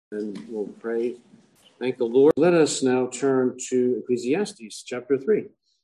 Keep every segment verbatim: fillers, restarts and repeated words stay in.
And we'll pray. Thank the Lord. Let us now turn to Ecclesiastes chapter three.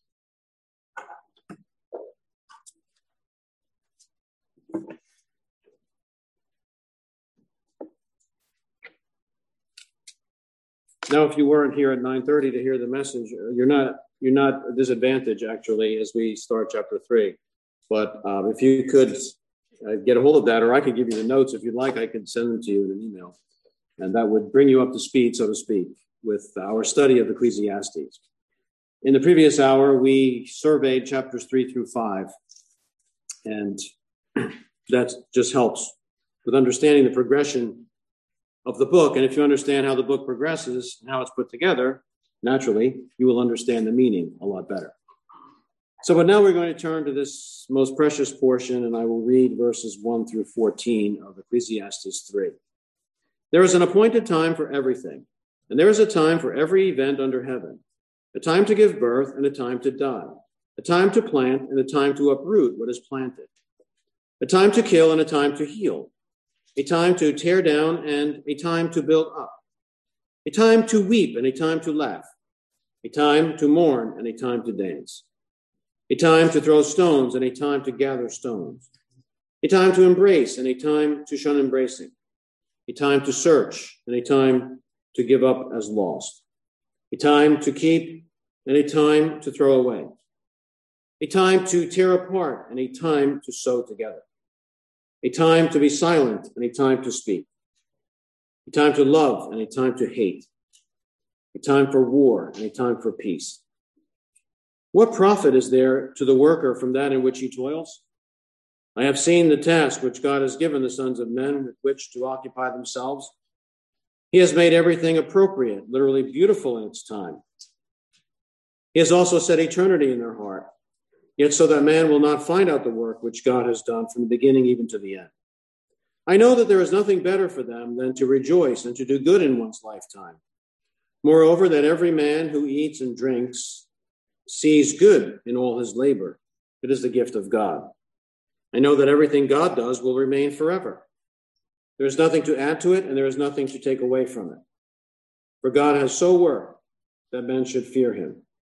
Now, if you weren't here at nine thirty to hear the message, you're not you're not at a disadvantage, actually, as we start chapter three. But um, if you could uh, get a hold of that, or I could give you the notes if you'd like, I could send them to you in an email. And that would bring you up to speed, so to speak, with our study of Ecclesiastes. In the previous hour, we surveyed chapters three through five, and that just helps with understanding the progression of the book. And if you understand how the book progresses and how it's put together, naturally, you will understand the meaning a lot better. So, but now we're going to turn to this most precious portion, and I will read verses one through fourteen of Ecclesiastes three. There is an appointed time for everything, and there is a time for every event under heaven, a time to give birth and a time to die, a time to plant and a time to uproot what is planted, a time to kill and a time to heal, a time to tear down and a time to build up, a time to weep and a time to laugh, a time to mourn and a time to dance, a time to throw stones and a time to gather stones, a time to embrace and a time to shun embracing, a time to search and a time to give up as lost, a time to keep and a time to throw away, a time to tear apart and a time to sew together, a time to be silent and a time to speak, a time to love and a time to hate, a time for war and a time for peace. What profit is there to the worker from that in which he toils? I have seen the task which God has given the sons of men with which to occupy themselves. He has made everything appropriate, literally beautiful in its time. He has also set eternity in their heart, yet so that man will not find out the work which God has done from the beginning even to the end. I know that there is nothing better for them than to rejoice and to do good in one's lifetime. Moreover, that every man who eats and drinks sees good in all his labor. It is the gift of God. I know that everything God does will remain forever. There is nothing to add to it, and there is nothing to take away from it. For God has so worked that men should fear him.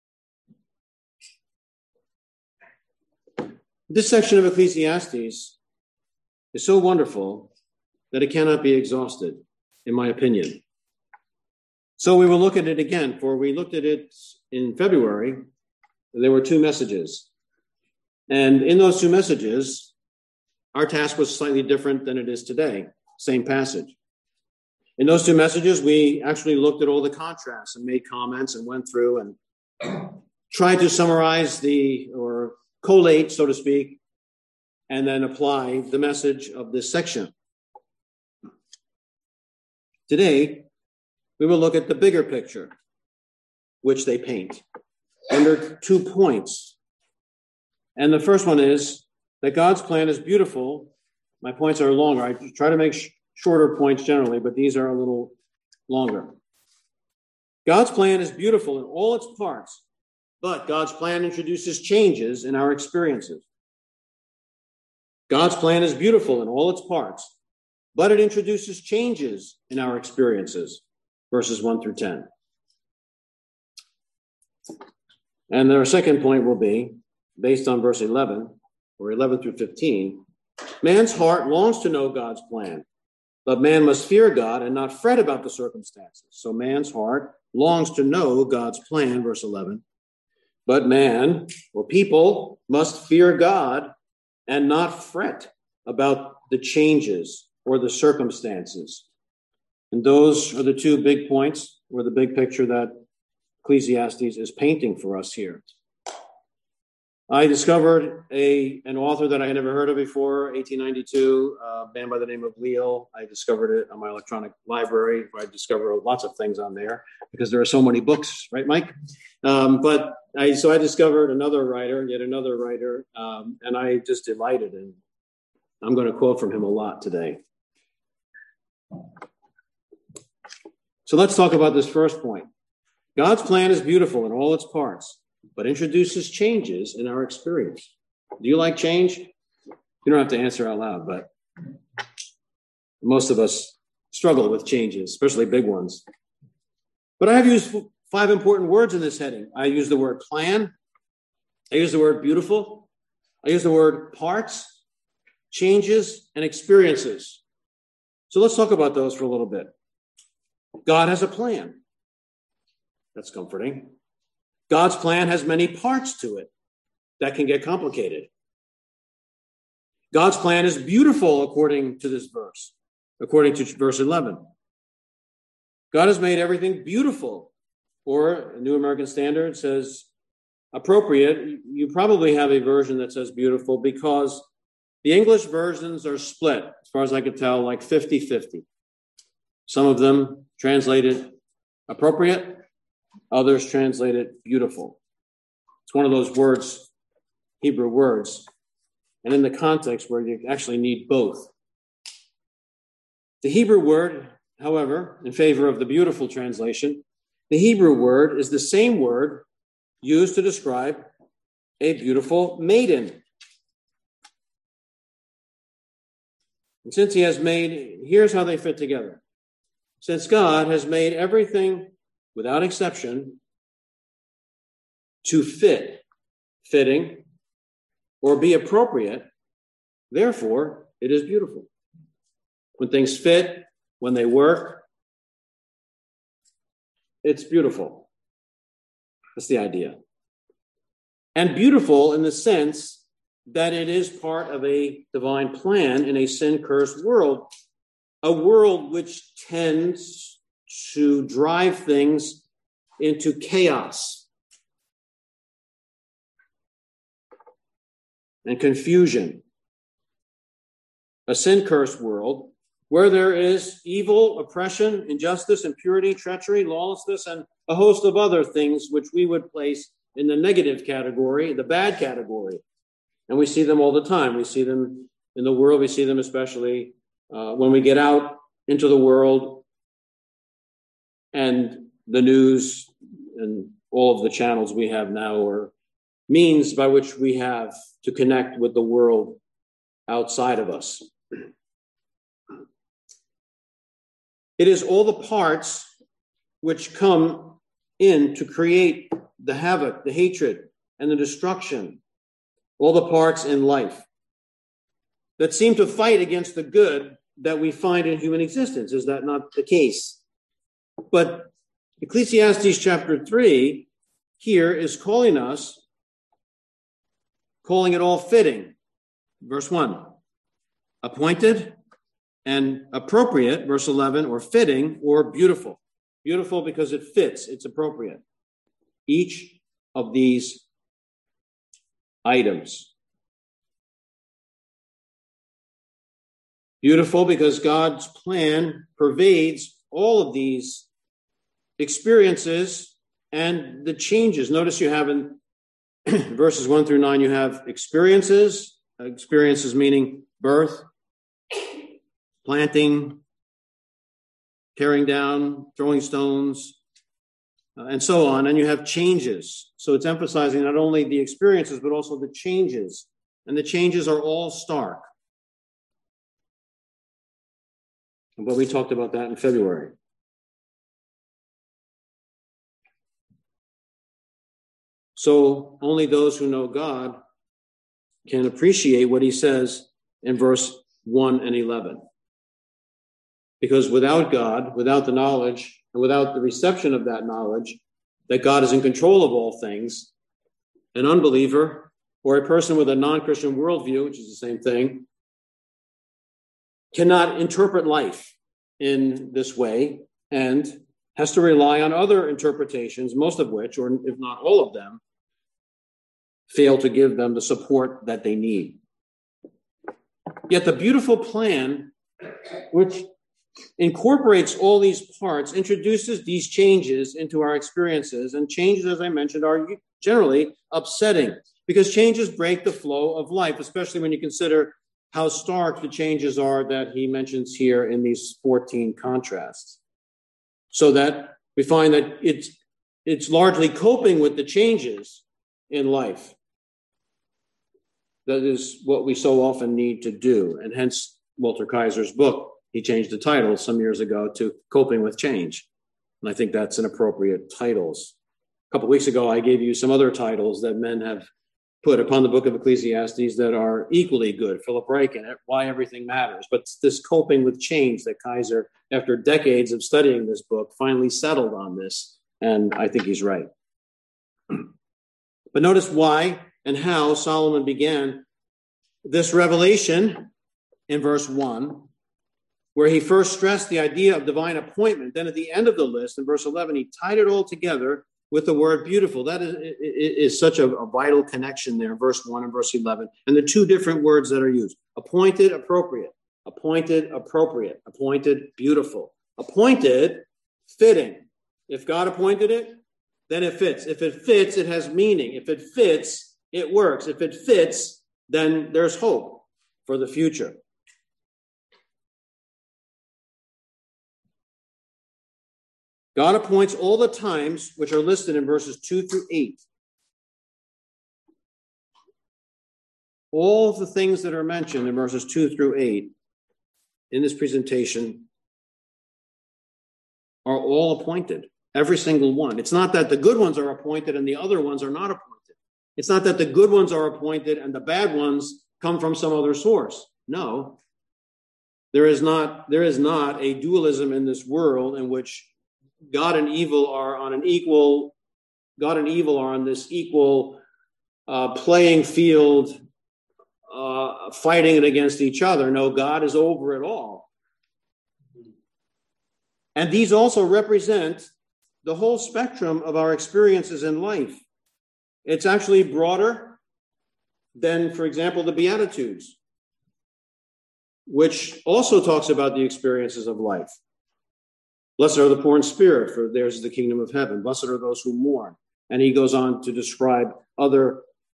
This section of Ecclesiastes is so wonderful that it cannot be exhausted, in my opinion. So we will look at it again, for we looked at it in February. There were two messages. And in those two messages, our task was slightly different than it is today. Same passage. In those two messages, we actually looked at all the contrasts and made comments and went through and tried to summarize the, or collate, so to speak, and then apply the message of this section. Today, we will look at the bigger picture, which they paint under two points. And the first one is that God's plan is beautiful. My points are longer. I try to make sh- shorter points generally, but these are a little longer. God's plan is beautiful in all its parts, but God's plan introduces changes in our experiences. God's plan is beautiful in all its parts, but it introduces changes in our experiences, verses one through ten. And our second point will be, based on verse eleven, or eleven through fifteen, man's heart longs to know God's plan, but man must fear God and not fret about the circumstances. So man's heart longs to know God's plan, verse eleven, but man, or people, must fear God and not fret about the changes or the circumstances. And those are the two big points, or the big picture that Ecclesiastes is painting for us here. I discovered a an author that I had never heard of before, eighteen ninety-two, a man by the name of Leal. I discovered it on my electronic library. I discovered lots of things on there because there are so many books, right, Mike? Um, but I so I discovered another writer, yet another writer, um, and I just delighted. And I'm going to quote from him a lot today. So let's talk about this first point. God's plan is beautiful in all its parts, but introduces changes in our experience. Do you like change? You don't have to answer out loud, but most of us struggle with changes, especially big ones. But I have used five important words in this heading. I use the word plan. I use the word beautiful. I use the word parts, changes, and experiences. So let's talk about those for a little bit. God has a plan. That's comforting. God's plan has many parts to it that can get complicated. God's plan is beautiful according to this verse, according to verse eleven. God has made everything beautiful, or a New American Standard says appropriate. You probably have a version that says beautiful because the English versions are split, as far as I could tell, like fifty-fifty. Some of them translate it appropriate, others translate it beautiful. It's one of those words, Hebrew words, and in the context where you actually need both. The Hebrew word, however, in favor of the beautiful translation, the Hebrew word is the same word used to describe a beautiful maiden. And since he has made, here's how they fit together. Since God has made everything without exception to fit, fitting, or be appropriate, therefore it is beautiful. When things fit, when they work, it's beautiful. That's the idea. And beautiful in the sense that it is part of a divine plan in a sin-cursed world, a world which tends to drive things into chaos and confusion. A sin-cursed world where there is evil, oppression, injustice, impurity, treachery, lawlessness, and a host of other things which we would place in the negative category, the bad category. And we see them all the time. We see them in the world. We see them especially uh, when we get out into the world and the news and all of the channels we have now are means by which we have to connect with the world outside of us. It is all the parts which come in to create the havoc, the hatred, and the destruction, all the parts in life that seem to fight against the good that we find in human existence. Is that not the case? But Ecclesiastes chapter three here is calling us, calling it all fitting. Verse one, appointed and appropriate, verse eleven, or fitting or beautiful. Beautiful because it fits, it's appropriate. Each of these items. Beautiful because God's plan pervades all of these experiences and the changes. Notice you have in verses one through nine, you have experiences, experiences meaning birth, planting, tearing down, throwing stones, uh, and so on. And you have changes. So it's emphasizing not only the experiences, but also the changes. And the changes are all stark. But we talked about that in February. So only those who know God can appreciate what he says in verse one and eleven. Because without God, without the knowledge, and without the reception of that knowledge, that God is in control of all things, an unbeliever or a person with a non-Christian worldview, which is the same thing, cannot interpret life in this way and has to rely on other interpretations, most of which, or if not all of them, fail to give them the support that they need. Yet the beautiful plan, which incorporates all these parts, introduces these changes into our experiences, and changes, as I mentioned, are generally upsetting because changes break the flow of life, especially when you consider how stark the changes are that he mentions here in these fourteen contrasts. So that we find that it's, it's largely coping with the changes in life. That is what we so often need to do. And hence Walter Kaiser's book, he changed the title some years ago to Coping with Change. And I think that's an appropriate titles. A couple of weeks ago, I gave you some other titles that men have put upon the book of Ecclesiastes that are equally good. Philip Ryken, Why Everything Matters. But this Coping with Change that Kaiser, after decades of studying this book, finally settled on this. And I think he's right. But notice why and how Solomon began this revelation in verse one, where he first stressed the idea of divine appointment. Then at the end of the list, in verse eleven, he tied it all together with the word beautiful. That is, is such a, a vital connection there, verse one and verse eleven, and the two different words that are used. Appointed, appropriate. Appointed, appropriate. Appointed, beautiful. Appointed, fitting. If God appointed it, then it fits. If it fits, it has meaning. If it fits, it works. If it fits, then there's hope for the future. God appoints all the times which are listed in verses two through eight. All of the things that are mentioned in verses two through eight in this presentation are all appointed. Every single one. It's not that the good ones are appointed and the other ones are not appointed. It's not that the good ones are appointed and the bad ones come from some other source. No. There is not, there is not a dualism in this world in which God and evil are on an equal, God and evil are on this equal uh, playing field, uh, fighting it against each other. No, God is over it all. And these also represent the whole spectrum of our experiences in life. It's actually broader than, for example, the Beatitudes, which also talks about the experiences of life. Blessed are the poor in spirit, for theirs is the kingdom of heaven. Blessed are those who mourn. And he goes on to describe other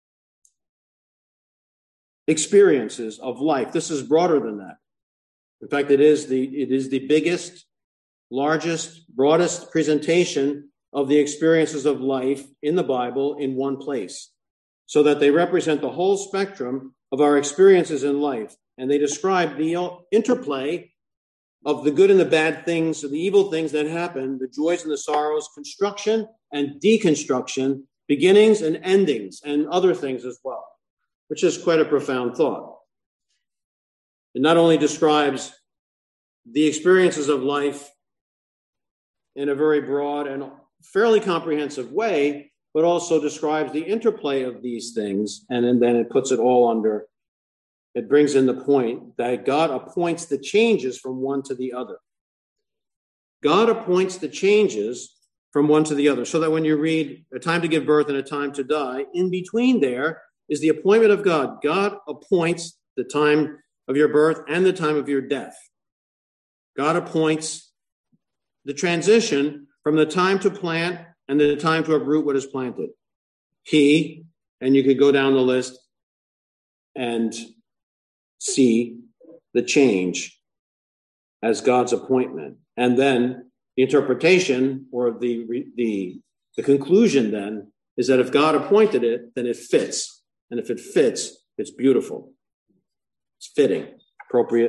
experiences of life. This is broader than that. In fact, it is the, it is the biggest, largest, broadest presentation of the experiences of life in the Bible in one place, so that they represent the whole spectrum of our experiences in life. And they describe the interplay of the good and the bad things, of the evil things that happen, the joys and the sorrows, construction and deconstruction, beginnings and endings, and other things as well, which is quite a profound thought. It not only describes the experiences of life in a very broad and fairly comprehensive way, but also describes the interplay of these things, and, and then it puts it all under, it brings in the point that God appoints the changes from one to the other. God appoints the changes from one to the other, so that when you read a time to give birth and a time to die, in between there is the appointment of God. God appoints the time of your birth and the time of your death. God appoints the transition from the time to plant and the time to uproot what is planted. He, and you could go down the list and see the change as God's appointment. And then the interpretation, or the, the, the conclusion then, is that if God appointed it, then it fits. And if it fits, it's beautiful. It's fitting, appropriate.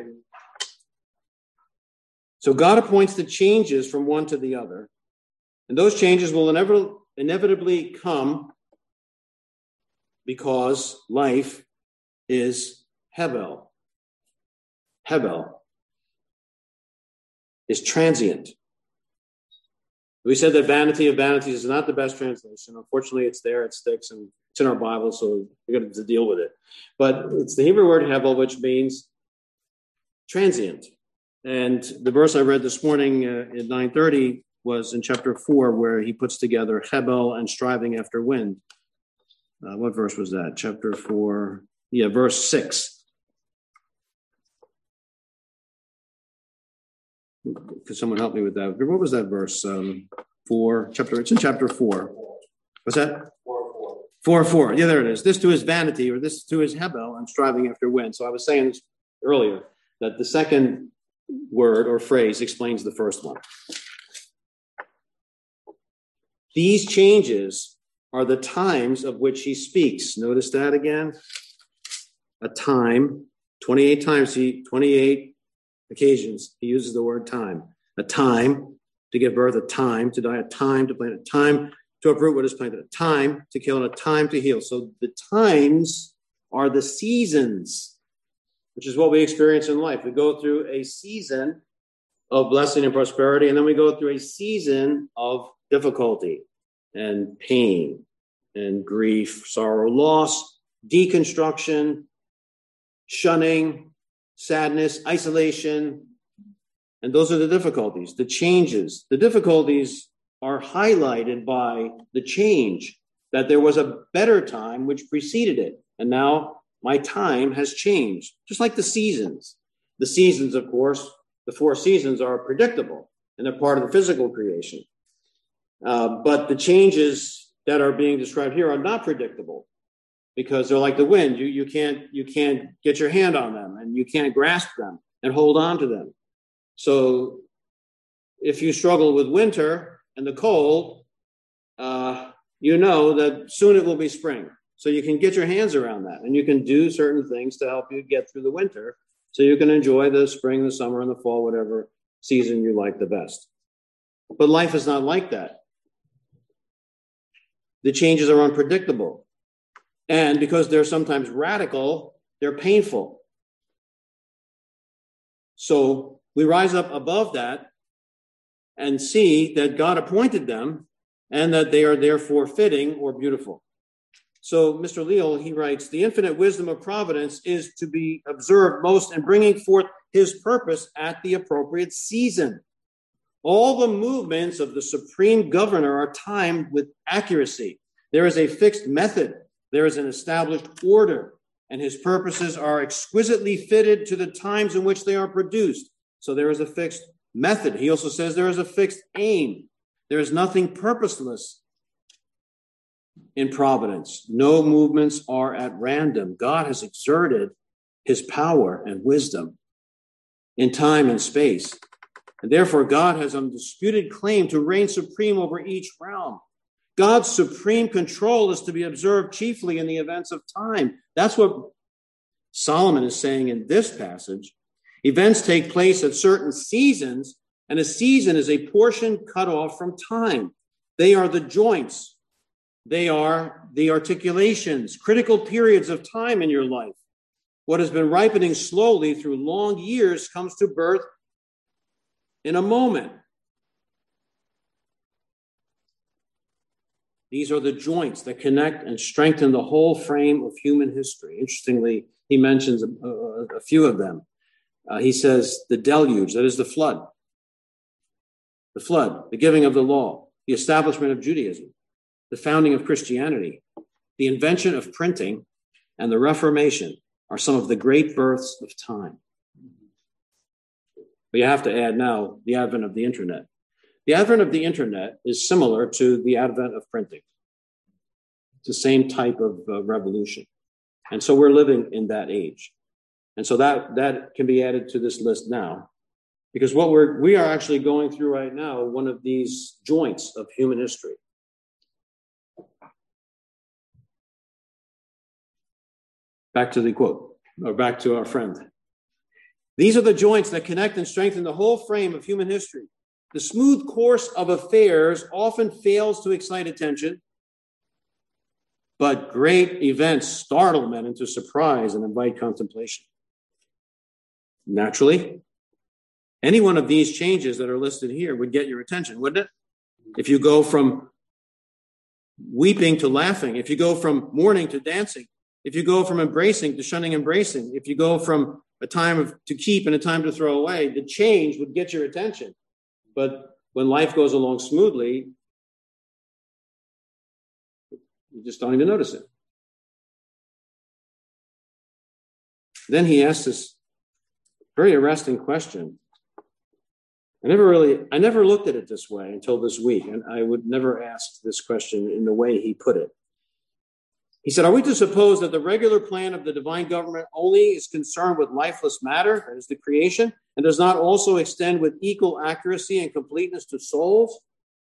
So God appoints the changes from one to the other. And those changes will inevitably, inevitably come because life is Hebel. Hebel is transient. We said that vanity of vanities is not the best translation. Unfortunately, it's there, it sticks, and it's in our Bible, so we're going to deal with it. But it's the Hebrew word Hebel, which means transient. And the verse I read this morning uh, at nine thirty was in chapter four, where he puts together Hebel and striving after wind. Uh, what verse was that? Chapter four, yeah, verse six. Could someone help me with that? What was that verse? Um, four, chapter, it's in chapter four. What's that? Four, four. Four, four. Yeah, there it is. This to his vanity, or this to his Hebel, and striving after wind. So I was saying this earlier, that the second word or phrase explains the first one. These changes are the times of which he speaks. Notice that again. A time, twenty-eight times, he, twenty-eight occasions, he uses the word time. A time to give birth, a time to die, a time to plant, a time to uproot what is planted, a time to kill, and a time to heal. So the times are the seasons, which is what we experience in life. We go through a season of blessing and prosperity, and then we go through a season of difficulty and pain and grief, sorrow, loss, deconstruction, shunning, sadness, isolation. And those are the difficulties, the changes. The difficulties are highlighted by the change, that there was a better time which preceded it. And now my time has changed, just like the seasons. The seasons, of course, the four seasons are predictable, and they're part of the physical creation. Uh, but the changes that are being described here are not predictable, because they're like the wind. You, you can't, you can't get your hand on them, and you can't grasp them and hold on to them. So if you struggle with winter and the cold, uh, you know that soon it will be spring. So you can get your hands around that, and you can do certain things to help you get through the winter so you can enjoy the spring, the summer, and the fall, whatever season you like the best. But life is not like that. The changes are unpredictable. And because they're sometimes radical, they're painful. So we rise up above that and see that God appointed them and that they are therefore fitting or beautiful. So Mister Leal, he writes, the infinite wisdom of providence is to be observed most in bringing forth his purpose at the appropriate season. All the movements of the supreme governor are timed with accuracy. There is a fixed method. There is an established order, and his purposes are exquisitely fitted to the times in which they are produced. So there is a fixed method. He also says there is a fixed aim. There is nothing purposeless in providence. No movements are at random. God has exerted his power and wisdom in time and space. And therefore, God has undisputed claim to reign supreme over each realm. God's supreme control is to be observed chiefly in the events of time. That's what Solomon is saying in this passage. Events take place at certain seasons, and a season is a portion cut off from time. They are the joints. They are the articulations, critical periods of time in your life. What has been ripening slowly through long years comes to birth in a moment. These are the joints that connect and strengthen the whole frame of human history. Interestingly, he mentions a, a, a few of them. Uh, he says the deluge, that is the flood. The flood, the giving of the law, the establishment of Judaism, the founding of Christianity, the invention of printing, and the Reformation are some of the great births of time. But you have to add now the advent of the internet. The advent of the internet is similar to the advent of printing. It's the same type of uh, revolution. And so we're living in that age. And so that, that can be added to this list now, because what we're, we are actually going through right now, one of these joints of human history. Back to the quote, or back to our friend. These are the joints that connect and strengthen the whole frame of human history. The smooth course of affairs often fails to excite attention, but great events startle men into surprise and invite contemplation. Naturally, any one of these changes that are listed here would get your attention, wouldn't it? If you go from weeping to laughing, if you go from mourning to dancing, if you go from embracing to shunning embracing, if you go from a time of, to keep and a time to throw away, the change would get your attention. But when life goes along smoothly, you just don't even notice it. Then he asks this very arresting question. I never really, I never looked at it this way until this week, and I would never ask this question in the way he put it. He said, are we to suppose that the regular plan of the divine government only is concerned with lifeless matter, that is the creation, and does not also extend with equal accuracy and completeness to souls?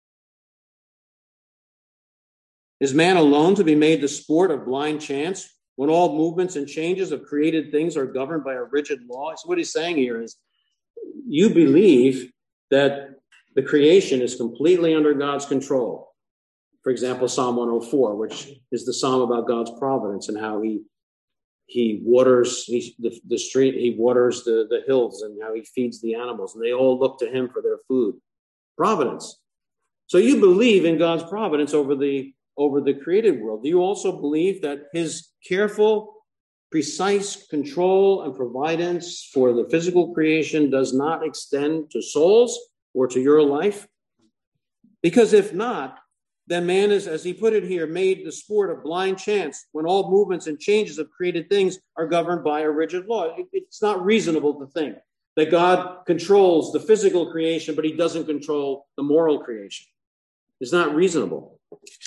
Is man alone to be made the sport of blind chance when all movements and changes of created things are governed by a rigid law? So what he's saying here is you believe that the creation is completely under God's control. For example, Psalm one oh four, which is the psalm about God's providence and how he he waters he, the, the street, he waters the, the hills, and how he feeds the animals, and they all look to him for their food. Providence. So you believe in God's providence over the over the created world. Do you also believe that his careful, precise control and providence for the physical creation does not extend to souls or to your life? Because if not, then man is, as he put it here, made the sport of blind chance when all movements and changes of created things are governed by a rigid law. It's not reasonable to think that God controls the physical creation, but he doesn't control the moral creation. It's not reasonable.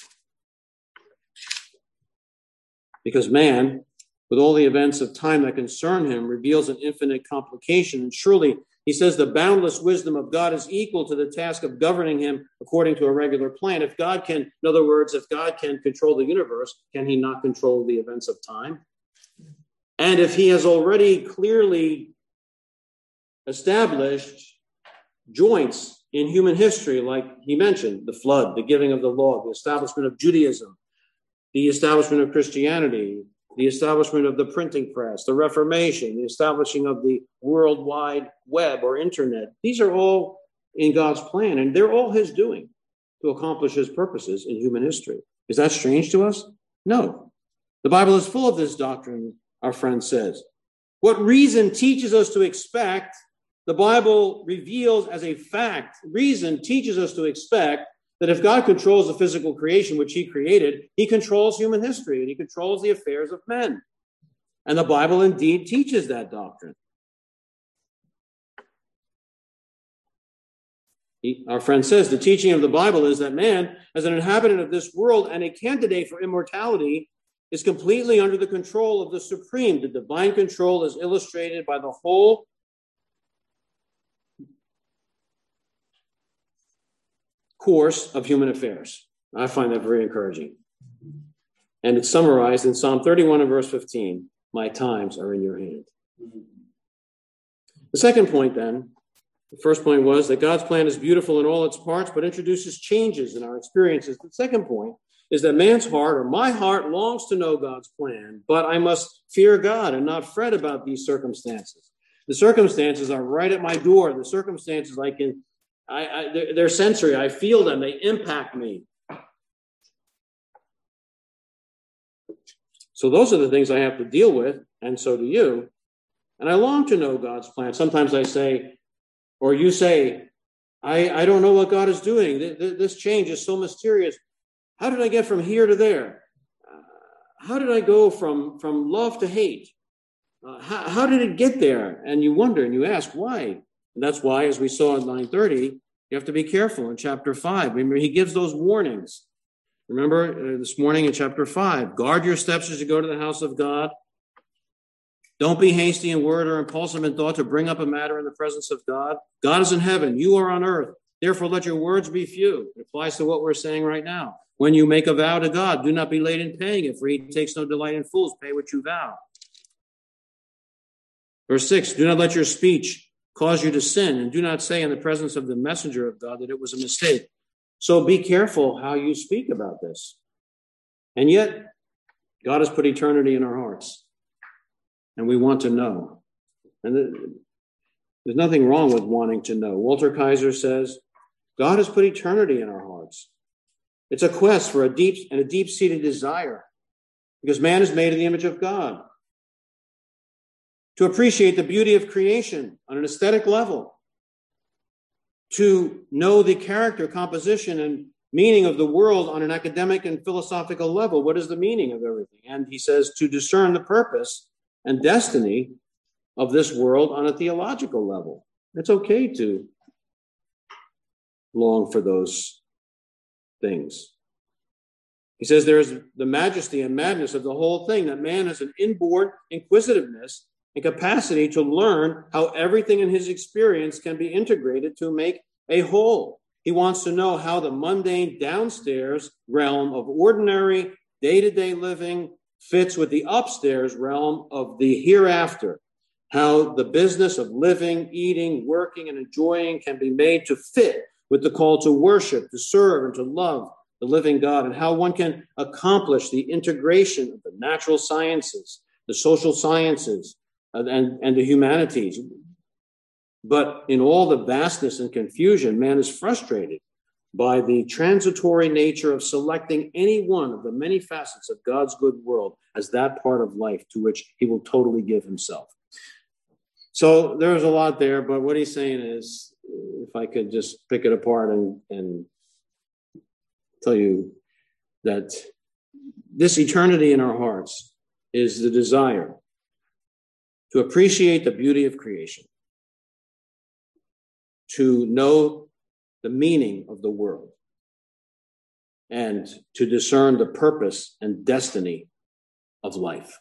Because man, with all the events of time that concern him, reveals an infinite complication. And surely, he says, the boundless wisdom of God is equal to the task of governing him according to a regular plan. If God can, in other words, if God can control the universe, can he not control the events of time? And if he has already clearly established joints in human history, like he mentioned, the flood, the giving of the law, the establishment of Judaism, the establishment of Christianity, the establishment of the printing press, the Reformation, the establishing of the World Wide Web or internet. These are all in God's plan, and they're all his doing to accomplish his purposes in human history. Is that strange to us? No. The Bible is full of this doctrine, our friend says. What reason teaches us to expect, the Bible reveals as a fact. Reason teaches us to expect that if God controls the physical creation which he created, he controls human history and he controls the affairs of men. And the Bible indeed teaches that doctrine. He, our friend says the teaching of the Bible is that man, as an inhabitant of this world and a candidate for immortality, is completely under the control of the Supreme. The divine control is illustrated by the whole course of human affairs. I find that very encouraging. And it's summarized in Psalm thirty-one and verse fifteen. My times are in your hand. The second point then, the first point was that God's plan is beautiful in all its parts, but introduces changes in our experiences. The second point is that man's heart, or my heart, longs to know God's plan, but I must fear God and not fret about these circumstances. The circumstances are right at my door. The circumstances I can I, I, they're, they're sensory. I feel them. They impact me. So those are the things I have to deal with, and so do you. And I long to know God's plan. Sometimes I say, or you say, I, I don't know what God is doing. This change is so mysterious. How did I get from here to there? Uh, how did I go from, from love to hate? Uh, how, how did it get there? And you wonder and you ask, why? And that's why, as we saw in nine thirty, you have to be careful in chapter five. Remember, he gives those warnings. Remember uh, this morning in chapter five, guard your steps as you go to the house of God. Don't be hasty in word or impulsive in thought to bring up a matter in the presence of God. God is in heaven. You are on earth. Therefore, let your words be few. It applies to what we're saying right now. When you make a vow to God, do not be late in paying it, for he takes no delight in fools. Pay what you vow. Verse six, do not let your speech cause you to sin, and do not say in the presence of the messenger of God that it was a mistake. So be careful how you speak about this. And yet, God has put eternity in our hearts, and we want to know. And there's nothing wrong with wanting to know. Walter Kaiser says, God has put eternity in our hearts. It's a quest for a deep and a deep-seated desire, because man is made in the image of God. To appreciate the beauty of creation on an aesthetic level, to know the character, composition, and meaning of the world on an academic and philosophical level. What is the meaning of everything? And he says to discern the purpose and destiny of this world on a theological level. It's okay to long for those things. He says there is the majesty and madness of the whole thing, that man has an inborn inquisitiveness and capacity to learn how everything in his experience can be integrated to make a whole. He wants to know how the mundane downstairs realm of ordinary day-to-day living fits with the upstairs realm of the hereafter. how the business of living, eating, working, and enjoying can be made to fit with the call to worship, to serve, and to love the living God, and how one can accomplish the integration of the natural sciences, the social sciences, and, and, and the humanities. But in all the vastness and confusion, man is frustrated by the transitory nature of selecting any one of the many facets of God's good world as that part of life to which he will totally give himself. So there's a lot there, but what he's saying is, if I could just pick it apart and, and tell you that this eternity in our hearts is the desire to appreciate the beauty of creation, to know the meaning of the world, and to discern the purpose and destiny of life.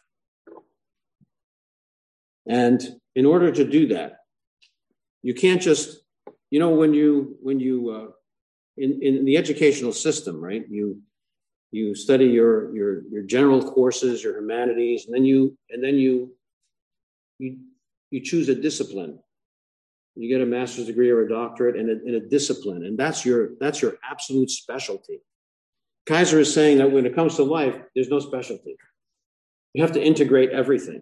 And in order to do that, you can't just, you know, when you, when you, uh, in, in the educational system, right, you, you study your, your, your general courses, your humanities, and then you, and then you, you, you choose a discipline. You get a master's degree or a doctorate in a, in a discipline, and that's your, that's your absolute specialty. Kaiser is saying that when it comes to life, there's no specialty. You have to integrate everything.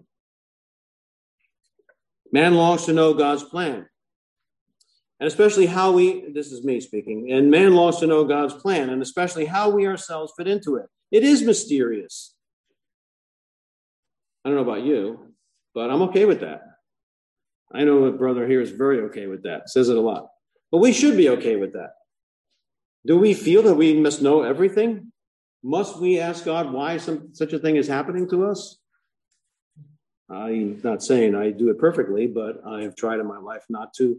Man longs to know God's plan, and especially how we, this is me speaking, and man longs to know God's plan, and especially how we ourselves fit into it. It is mysterious. I don't know about you, but I'm okay with that. I know a brother here is very okay with that, says it a lot. But we should be okay with that. Do we feel that we must know everything? Must we ask God why some, such a thing is happening to us? I'm not saying I do it perfectly, but I have tried in my life not to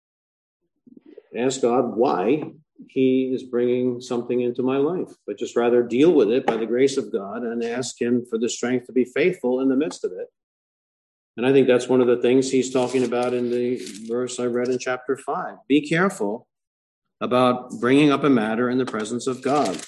ask God why he is bringing something into my life, but just rather deal with it by the grace of God and ask him for the strength to be faithful in the midst of it. And I think that's one of the things he's talking about in the verse I read in chapter five. Be careful about bringing up a matter in the presence of God.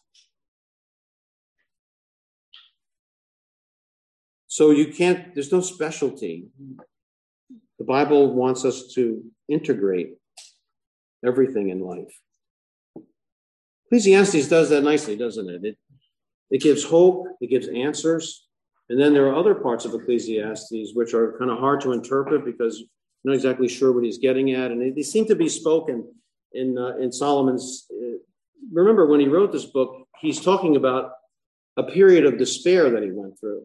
So you can't, there's no specialty. The Bible wants us to integrate everything in life. Ecclesiastes does that nicely, doesn't it? It, it gives hope, it gives answers. And then there are other parts of Ecclesiastes which are kind of hard to interpret because you're not exactly sure what he's getting at. And they, they seem to be spoken in, uh, in Solomon's. Uh, remember, when he wrote this book, he's talking about a period of despair that he went through.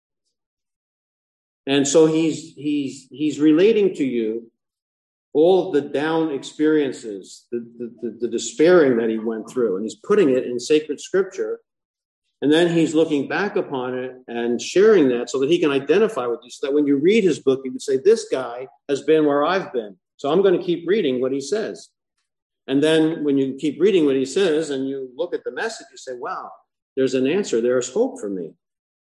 And so he's he's he's relating to you all of the down experiences, the, the, the, the despairing that he went through, and he's putting it in sacred scripture. And then he's looking back upon it and sharing that so that he can identify with you, so that when you read his book, you can say, this guy has been where I've been. So I'm going to keep reading what he says. And then when you keep reading what he says and you look at the message, you say, wow, there's an answer. There's hope for me.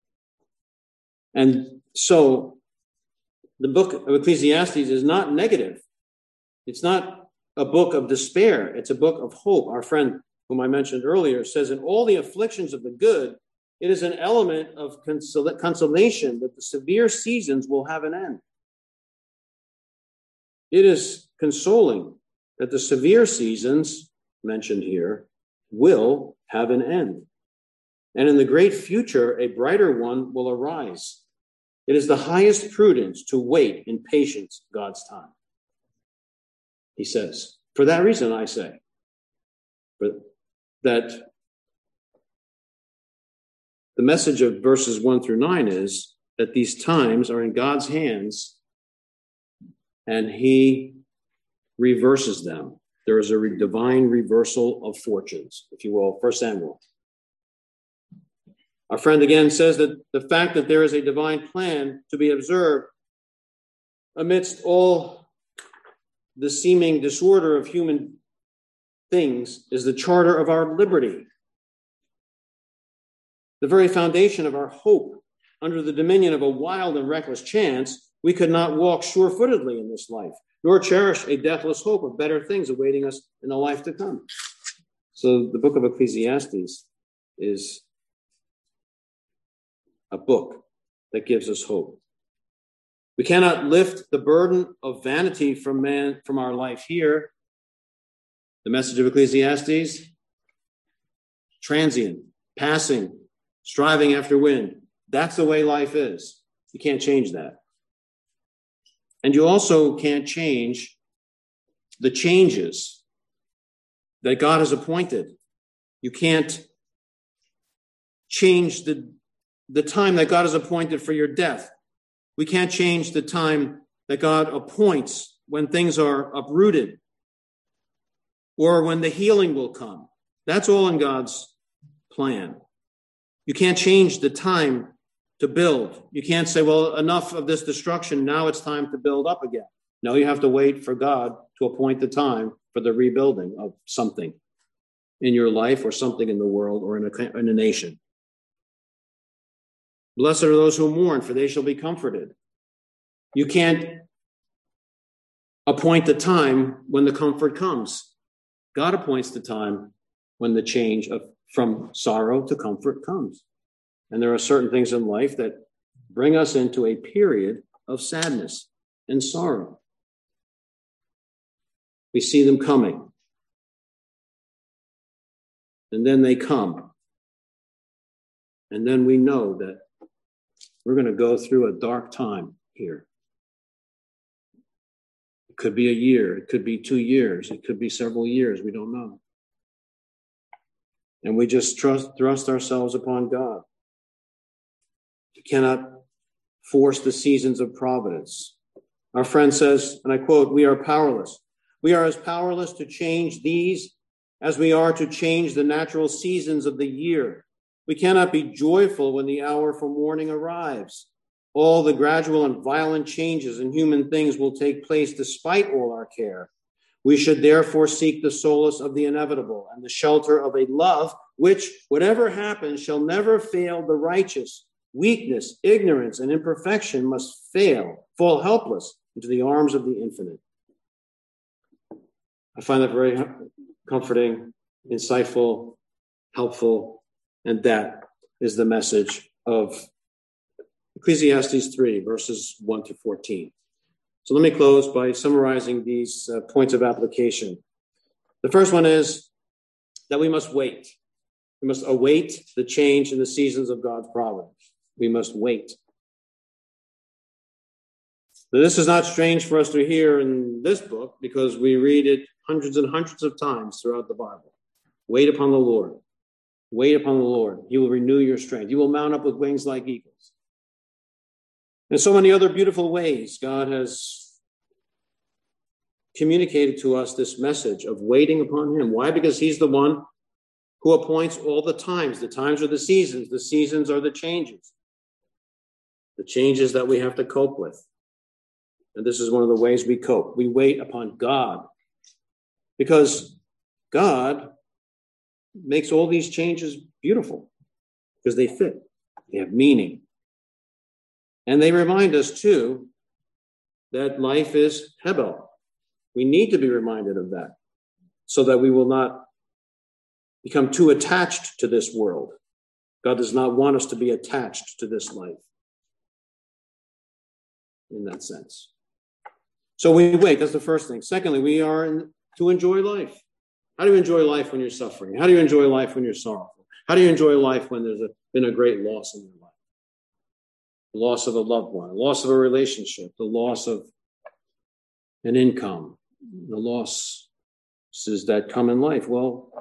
And so the book of Ecclesiastes is not negative. It's not a book of despair. It's a book of hope. Our friend, whom I mentioned earlier, says, in all the afflictions of the good, it is an element of consol- consolation that the severe seasons will have an end. It is consoling that the severe seasons mentioned here will have an end. And in the great future, a brighter one will arise. It is the highest prudence to wait in patience God's time. He says, for that reason, I say, but that the message of verses one through nine is that these times are in God's hands and he reverses them. There is a re- divine reversal of fortunes, if you will, First Samuel. Our friend again says that the fact that there is a divine plan to be observed amidst all the seeming disorder of human things is the charter of our liberty, the very foundation of our hope. Under the dominion of a wild and reckless chance, we could not walk sure-footedly in this life, nor cherish a deathless hope of better things awaiting us in the life to come. So the book of Ecclesiastes is a book that gives us hope. We cannot lift the burden of vanity from man, from our life here. The message of Ecclesiastes, transient, passing, striving after wind. That's the way life is. You can't change that. And you also can't change the changes that God has appointed. You can't change the, the time that God has appointed for your death. We can't change the time that God appoints when things are uprooted or when the healing will come. That's all in God's plan. You can't change the time to build. You can't say, well, enough of this destruction. Now it's time to build up again. No, you have to wait for God to appoint the time for the rebuilding of something in your life or something in the world or in a, in a nation. Blessed are those who mourn, for they shall be comforted. You can't appoint the time when the comfort comes. God appoints the time when the change of from sorrow to comfort comes. And there are certain things in life that bring us into a period of sadness and sorrow. We see them coming. And then they come. And then we know that we're going to go through a dark time here. It could be a year. It could be two years. It could be several years. We don't know. And we just trust, thrust ourselves upon God. You cannot force the seasons of providence. Our friend says, and I quote, "We are powerless. We are as powerless to change these as we are to change the natural seasons of the year. We cannot be joyful when the hour for mourning arrives. All the gradual and violent changes in human things will take place despite all our care. We should therefore seek the solace of the inevitable and the shelter of a love which, whatever happens, shall never fail the righteous. Weakness, ignorance, and imperfection must fail, fall helpless into the arms of the infinite." I find that very comforting, insightful, helpful, and that is the message of Ecclesiastes three, verses one to fourteen. So let me close by summarizing these uh, points of application. The first one is that we must wait. We must await the change in the seasons of God's providence. We must wait. Now, this is not strange for us to hear in this book because we read it hundreds and hundreds of times throughout the Bible. Wait upon the Lord. Wait upon the Lord. He will renew your strength. You will mount up with wings like eagles. And so many other beautiful ways God has communicated to us this message of waiting upon him. Why? Because he's the one who appoints all the times. The times are the seasons. The seasons are the changes. The changes that we have to cope with. And this is one of the ways we cope. We wait upon God. Because God makes all these changes beautiful. Because they fit. They have meaning. And they remind us, too, that life is Hebel. We need to be reminded of that so that we will not become too attached to this world. God does not want us to be attached to this life in that sense. So we wait. That's the first thing. Secondly, we are in, to enjoy life. How do you enjoy life when you're suffering? How do you enjoy life when you're sorrowful? How do you enjoy life when there's a, been a great loss in your life? The loss of a loved one, the loss of a relationship, the loss of an income, the losses that come in life. Well,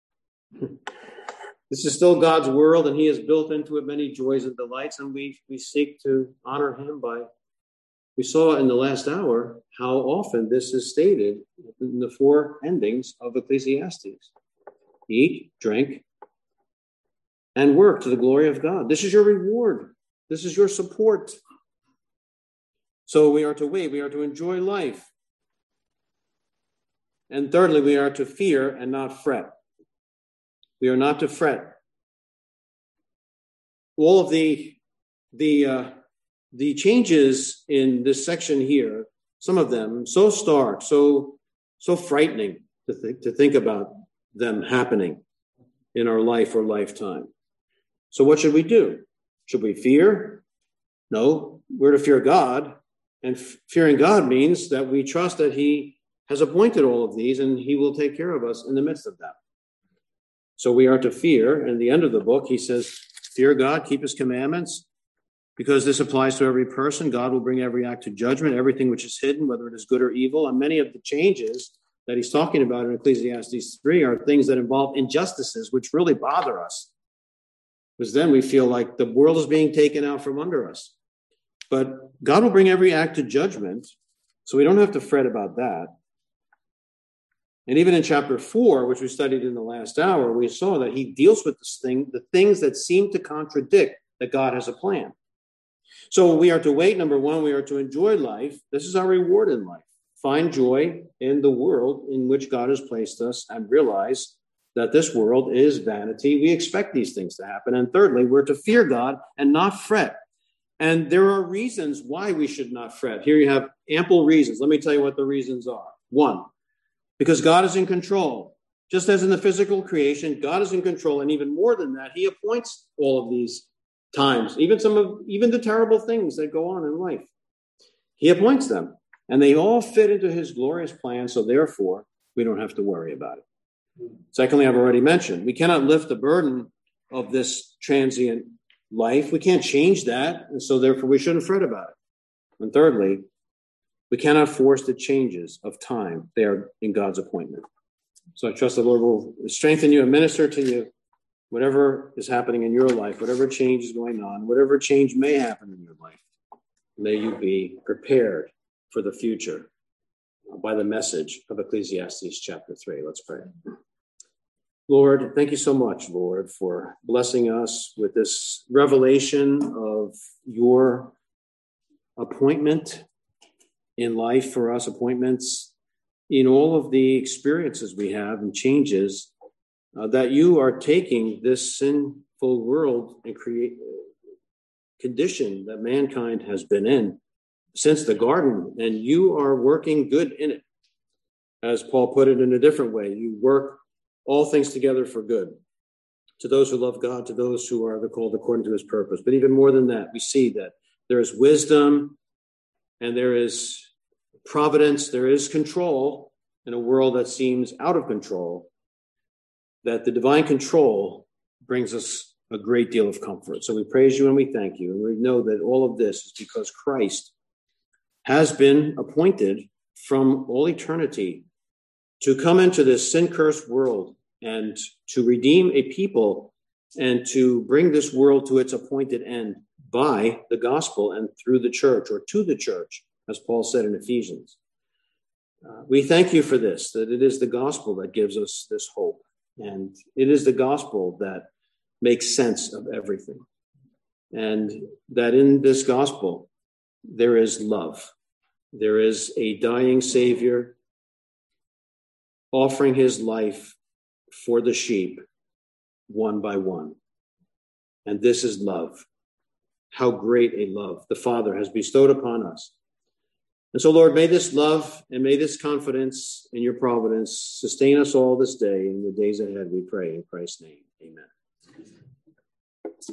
this is still God's world, and he has built into it many joys and delights, and we, we seek to honor him by, we saw in the last hour how often this is stated in the four endings of Ecclesiastes. Eat, drink, and work to the glory of God. This is your reward. This is your support. So we are to wait. We are to enjoy life. And thirdly, we are to fear and not fret. We are not to fret. All of the, the, uh, the changes in this section here, some of them so stark, so, so frightening to think, to think about them happening in our life or lifetime. So what should we do? Should we fear? No, we're to fear God, And f- fearing God means that we trust that he has appointed all of these and he will take care of us in the midst of them. So we are to fear. And at the end of the book, he says, fear God, keep his commandments, because this applies to every person. God will bring every act to judgment, everything which is hidden, whether it is good or evil. And many of the changes that he's talking about in Ecclesiastes three are things that involve injustices, which really bother us. Because then we feel like the world is being taken out from under us. But God will bring every act to judgment, so we don't have to fret about that. And even in chapter four, which we studied in the last hour, we saw that he deals with this thing, the things that seem to contradict that God has a plan. So we are to wait. Number one, we are to enjoy life. This is our reward in life. Find joy in the world in which God has placed us and realize that this world is vanity. We expect these things to happen. And thirdly, we're to fear God and not fret. And there are reasons why we should not fret. Here you have ample reasons. Let me tell you what the reasons are. One, because God is in control. Just as in the physical creation, God is in control. And even more than that, he appoints all of these times, even some of, even the terrible things that go on in life. He appoints them, and they all fit into his glorious plan. So therefore, we don't have to worry about it. Secondly, I've already mentioned, we cannot lift the burden of this transient life. We can't change that, and so therefore we shouldn't fret about it. And thirdly, we cannot force the changes of time. They are in God's appointment. So I trust the Lord will strengthen you and minister to you, whatever is happening in your life, whatever change is going on, whatever change may happen in your life. May you be prepared for the future by the message of Ecclesiastes chapter three. Let's pray. Lord, thank you so much, Lord, for blessing us with this revelation of your appointment in life for us, appointments in all of the experiences we have and changes, uh, that you are taking this sinful world and create condition that mankind has been in since the garden, and you are working good in it. As Paul put it in a different way, you work all things together for good to those who love God, to those who are called according to his purpose. But even more than that, we see that there is wisdom and there is providence, there is control in a world that seems out of control, that the divine control brings us a great deal of comfort. So we praise you and we thank you. And we know that all of this is because Christ has been appointed from all eternity to come into this sin-cursed world and to redeem a people and to bring this world to its appointed end by the gospel and through the church, or to the church, as Paul said in Ephesians. Uh, we thank you for this, that it is the gospel that gives us this hope. And it is the gospel that makes sense of everything. And that in this gospel, there is love. There is a dying Savior offering his life for the sheep one by one. And this is love. How great a love the Father has bestowed upon us. And so, Lord, may this love and may this confidence in your providence sustain us all this day and the days ahead, we pray in Christ's name. Amen.